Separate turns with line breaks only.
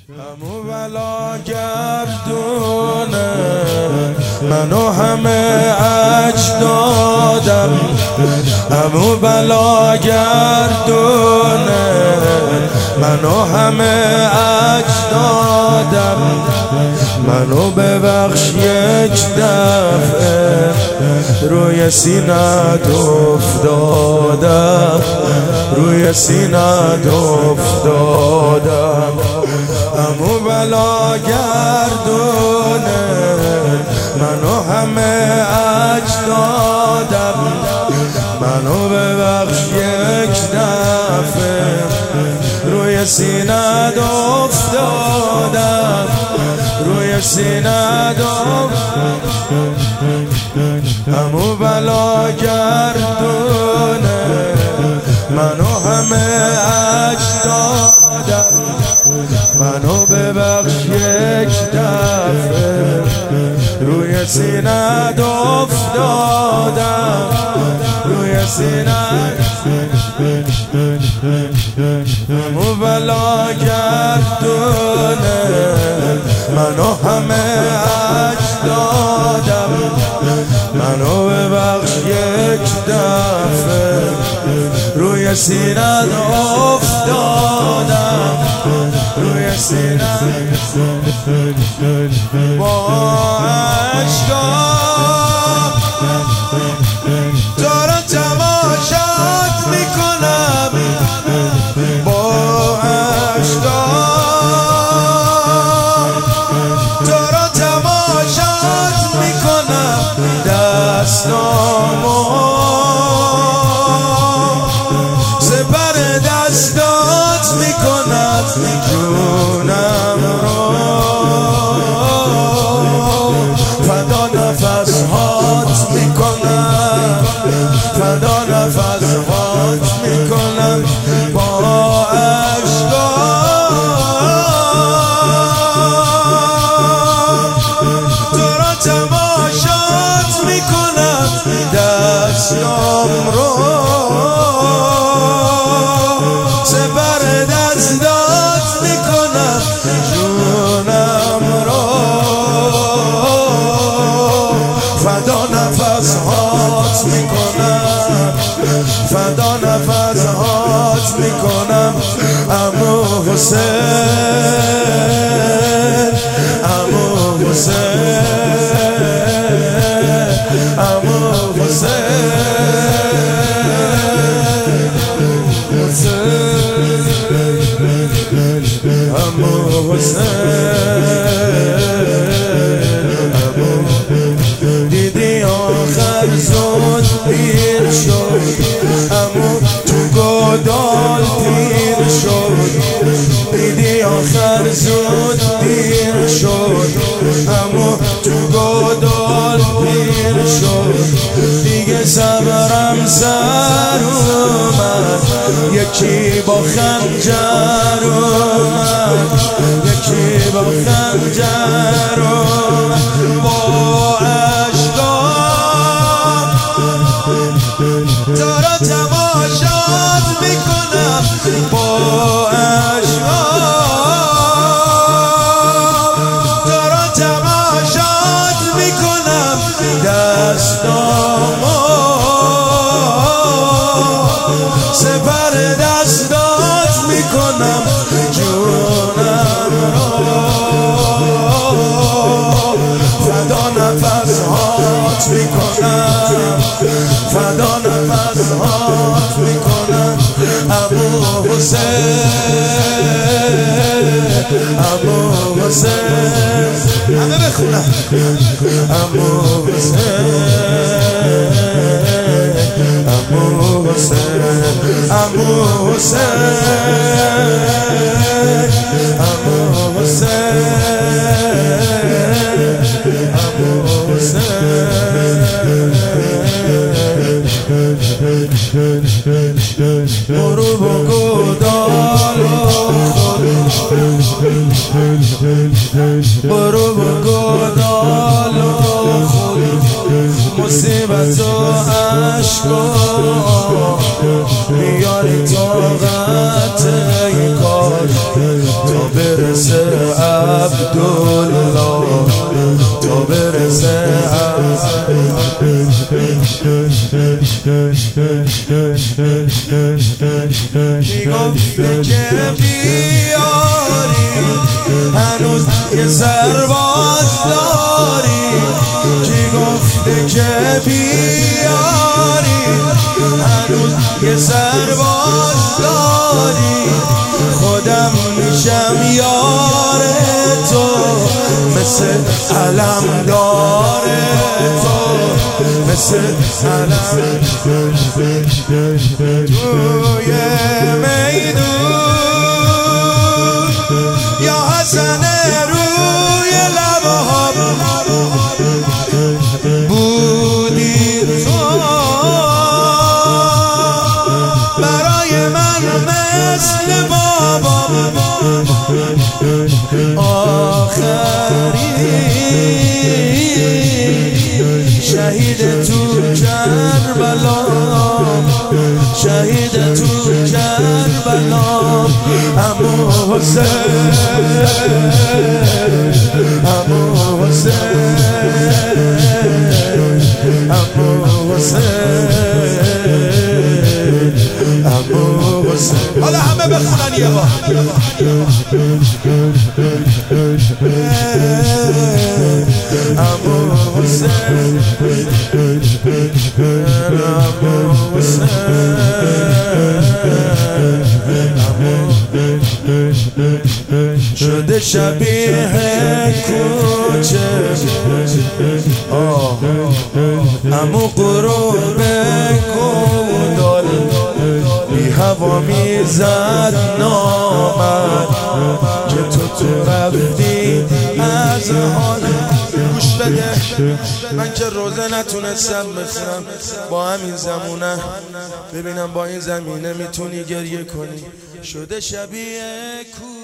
همو بلا گردونه منو همه اجدادم، همو بلا گردونه منو همه اجدادم، منو ببخش یک دفعه روی سینت افتادم، روی سینت افتادم. همو بلا گردونه منو همه اجدادم، منو ببخش یک دفعه روی سینت افتادم، روی سینت افتادم. همو بلا گردونه منو همه اجدادم، منو ببخش یک دفعه روی سینت افتادم، روی سینت. همو بلا گردونه منو همه اجدادم، منو ببخش یک دفعه روی سینت افتادم، روی سینت. با عشقم تو رو تماشات میکنم، با عشقم تو رو تماشات میکنم، دستامو سپر دستات میکنم، جونم رو فدا نفسهات میکنم، فدا نفسهات میکنم. با عشقم تو را تماشات میکنم، دستام رو سپر دستات میکنم، جونم رو فدا نفسهات میکنم، فدا نفسهات میکنم. عمو حسین، عمو حسین، عمو حسین، عمو حسین. دیدی آخر زود پیر شد، عمو تو گودال پیر شد، دیدی آخر زود پیر شد، عمو تو گودال پیر شد. دیگه صبرم سر اومد، یکی با خنجر اومد، یکی با خنجر اومد. با عشقم تو را تماشات میکنم، با عشقم تو را تماشات میکنم، دستامو سپر دستات میکنم، جونم رو فدا نفسهات میکنم، فدا نفسهات میکنم. عمو حسین، عمو حسین، همه بخونم. عمو حسین، عمو حسین، عمو حسین، عمو حسین، عمو حسین. برو بگو دالو برو بگو دالو مصیبت و عشقا بیاری طاقت این کار. تا برسه عبدالله، تا برسه میگفته که بیاری هنوز یه سرباز داری، کی گفته که بیاری هنوز یه سرباز داری، خودم میشم یار تو مثل علمدار تو، مثل علم توی میدون یا حسن روی لبهام بودی تو، برای من مثل بابام آخری شهید تو کربلا، شهید تو کربلا، عمو حسین، عمو حسین، عمو حسین، عمو حسین. حالا همه بخونن یه بار. عمو حسین، عمو حسین، شده شبیه کوچه عمو غروب گودال، بی هوا میزد نامد که تو رفتی از حال. گوش بده، من که روزه نتونستم بخونم با همین زمونه، ببینم با این زمینه میتونی گریه کنی. شده شبیه